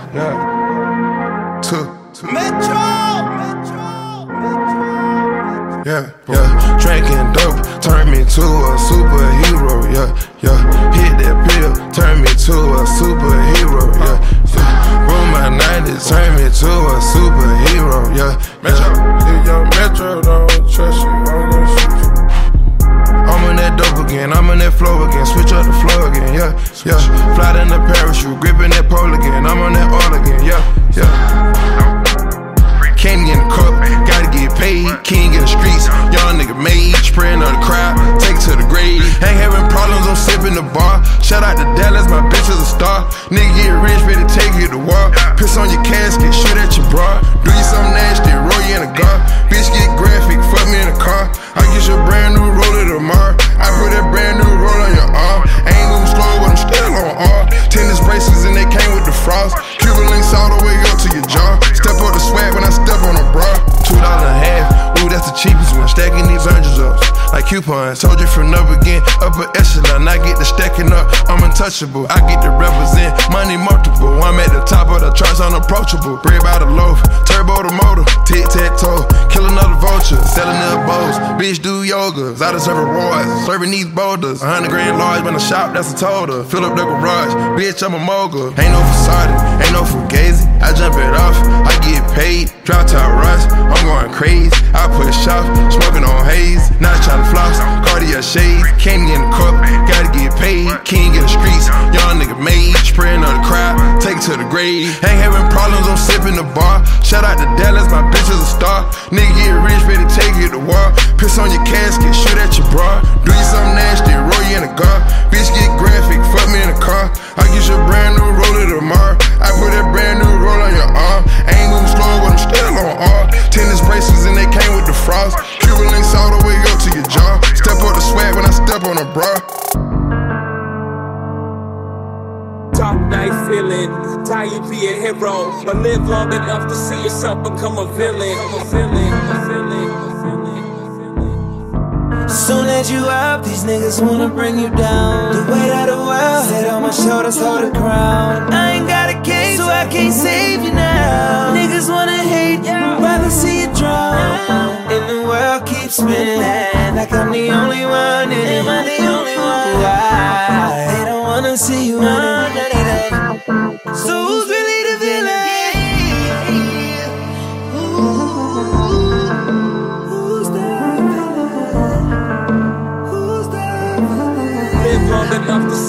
yeah. Metro. Yeah, drinking dope turned me to a superhero, yeah. Hit that pill, turned me to a superhero, yeah. Roll my 90s, turned me to a superhero, yeah. Metro, if young Metro don't trust you, I'm gonna shoot you. I'm on that dope again, I'm on that flow again, switch up the flow again, yeah. Fly in the parachute, gripping that pole again, I'm on that all again, yeah. Candy in the cup, gotta get paid. King in the streets, young nigga made. Spraying on the crowd, take it to the grave. Ain't having problems, I'm sipping the bar. Shout out to Dallas, my bitch is a star. Nigga get rich, ready to take you to war. Piss on your casket, shoot at your bra. Do you something nasty, roll you in a car. Bitch get graphic, fuck me in the car. I get you a brand new roller tomorrow. I put that brand new roll on your arm. Ain't moving slow, but I'm still on R. Tennis bracelets and they came with the frost. Cuban links all the way up to your jaw. Step up the swag when I step on a bra. $2 and a half, ooh, that's the cheapest one. Stacking these hundreds up like coupons. Told you from up again, upper echelon. I get the stacking up, I'm untouchable. I get to represent money multiple. I'm at the top of the charts, unapproachable. Bread by the loaf, turbo the motor, tic-tac-toe. Kill another vulture, selling their bows. Bitch do yoga, I deserve rewards. Serving these boulders, 100 grand large when I shop, that's a total. Fill up the garage, bitch, I'm a mogul. Ain't no facade, ain't no fugazi. I jump it off, I get paid. Drop top rush, I'm going crazy. I push off, smoking on haze. Not trying to floss, Cartier shades. Candy in the cup, gotta get paid. King in the streets, young nigga made. Spraying on the crowd, take it to the grave. Ain't having problems, I'm sipping the bar. Shout out to Dallas, my bitch is a star. Nigga get rich, ready to take you to war. Piss on your casket, shoot at your bra. Do you something nasty, roll you in a car. Bitch get graphic, fuck me in the car. I get you a brand new roller tomorrow. I put that brand new roll on your arm. Ain't moving slow, but I'm still on R. Tennis bracelets and they came with the frost. Cuban links all the way up to your jaw. Step up the swag when I step on a bra. Top night feeling, tired you be a hero, but live long enough to see yourself become a villain. Soon as you up, these niggas wanna bring you down. The weight of the world, sit on my shoulders, hold the crown. I ain't got a case, so I can't save you now. Niggas wanna hate, rather see you drown. And the world keeps spinning, like I'm the only one. And am I the only one? Why? They don't wanna see you winning. So who's really the villain? Long enough to